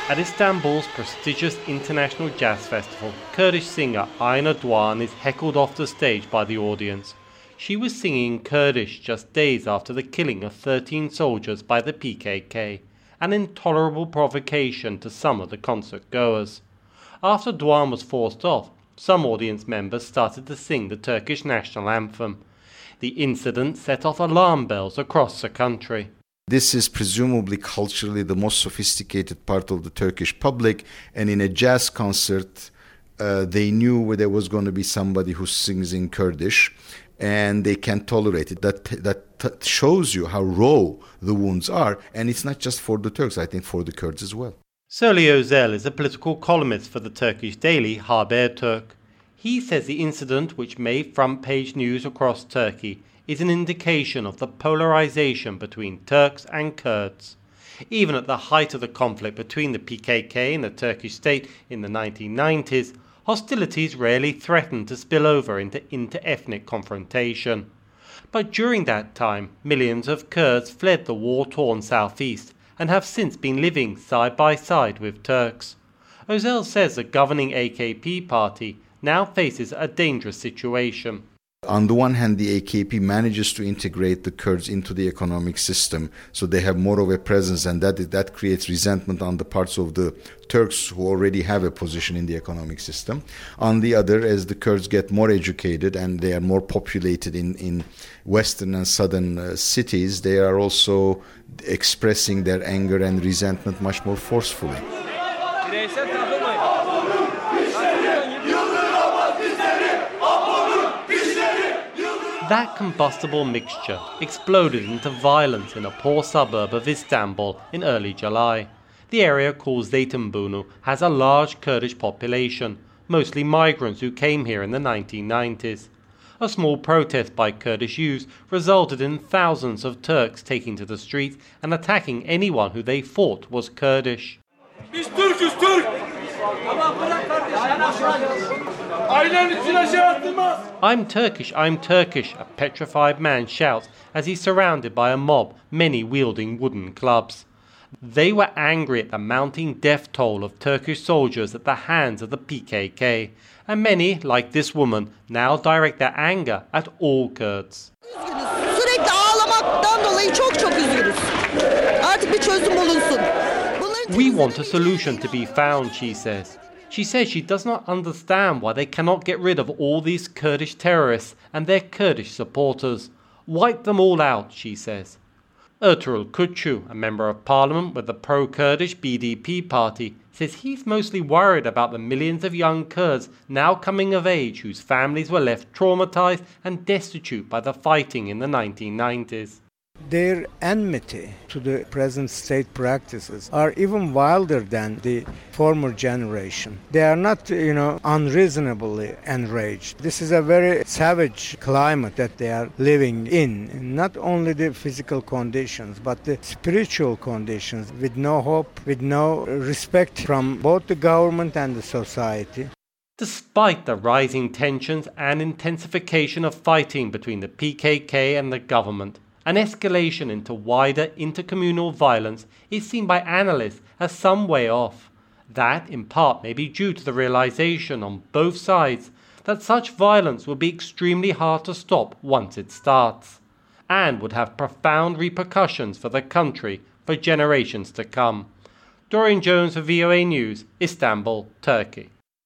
At Istanbul's prestigious international jazz festival, Kurdish singer Ayna Doğan is heckled off the stage by the audience. She was singing in Kurdish just days after the killing of 13 soldiers by the PKK, an intolerable provocation to some of the concert goers. After Doğan was forced off, some audience members started to sing the Turkish national anthem. The incident set off alarm bells across the country. This is presumably culturally the most sophisticated part of the Turkish public, and in a jazz concert, they knew there was going to be somebody who sings in Kurdish, and they can't tolerate it. That shows you how raw the wounds are, and it's not just for the Turks, I think for the Kurds as well. Soli Özel is a political columnist for the Turkish daily Habertürk. He says the incident, which made front-page news across Turkey, is an indication of the polarization between Turks and Kurds. Even at the height of the conflict between the PKK and the Turkish state in the 1990s, hostilities rarely threatened to spill over into inter-ethnic confrontation. But during that time, millions of Kurds fled the war-torn southeast and have since been living side by side with Turks. Özel says the governing AKP party now faces a dangerous situation. On the one hand, the AKP manages to integrate the Kurds into the economic system, so they have more of a presence, and that creates resentment on the parts of the Turks who already have a position in the economic system. On the other, as the Kurds get more educated and they are more populated in western and southern cities, they are also expressing their anger and resentment much more forcefully. That combustible mixture exploded into violence in a poor suburb of Istanbul in early July. The area called Zeytinburnu has a large Kurdish population, mostly migrants who came here in the 1990s. A small protest by Kurdish youths resulted in thousands of Turks taking to the streets and attacking anyone who they thought was Kurdish. Biz Türk'üz, Türk! I'm Turkish, a petrified man shouts as he's surrounded by a mob, many wielding wooden clubs. They were angry at the mounting death toll of Turkish soldiers at the hands of the PKK, and many, like this woman, now direct their anger at all Kurds. Sürekli ağlamaktan dolayı çok üzgünüz. Artık bir çözüm bulunsun. We want a solution to be found, she says. She says she does not understand why they cannot get rid of all these Kurdish terrorists and their Kurdish supporters. Wipe them all out, she says. Ertuğrul Kutçu, a member of parliament with the pro-Kurdish BDP party, says he's mostly worried about the millions of young Kurds now coming of age whose families were left traumatized and destitute by the fighting in the 1990s. Their enmity to the present state practices are even wilder than the former generation. They are not, unreasonably enraged. This is a very savage climate that they are living in. Not only the physical conditions, but the spiritual conditions, with no hope, with no respect from both the government and the society. Despite the rising tensions and intensification of fighting between the PKK and the government, an escalation into wider intercommunal violence is seen by analysts as some way off. That, in part, may be due to the realization on both sides that such violence will be extremely hard to stop once it starts, and would have profound repercussions for the country for generations to come. Dorian Jones for VOA News, Istanbul, Turkey.